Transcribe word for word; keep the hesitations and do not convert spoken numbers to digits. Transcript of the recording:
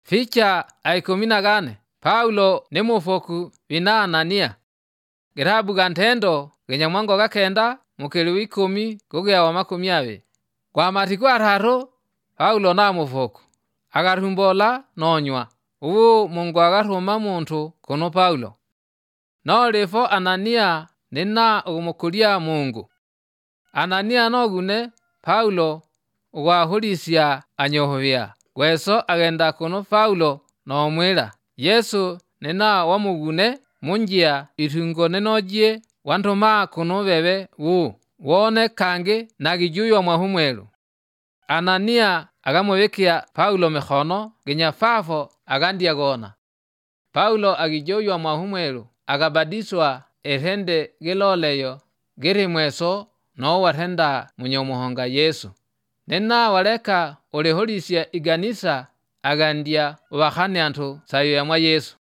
Ficha aikumi na gane. Paulo ni mufoku bina Anania. Gitabu ga Ntendo ginyamwango gakenda mukeli w'ikumi kugea wa makumi abiri. Kwa matiku atatu Paulo na mufoku agatumbola nonywa. Ubu Mungu agatuma muntu kuno Paulo. Nolifo Anania nina umukulia Mungu. Anania nogune Paulo ugwahulisya anyohovya. Gweso agenda kuno Paulo nomwila Yesu nina wamugune munjia itungo nenojie wantuma kuno bebe wu wone kange nagijuywa mwahumwelu. Anania agamwekia Paulo mekhono ginya fafo agandia gona. Paulo agijuywa mwahumwelu agabadiswa erende giloleyo giri mweso no warenda munyomuhonga Yesu. Nena waleka ulihulisya iganisa agandia ubakhane antu sayo ya mwa Yesu.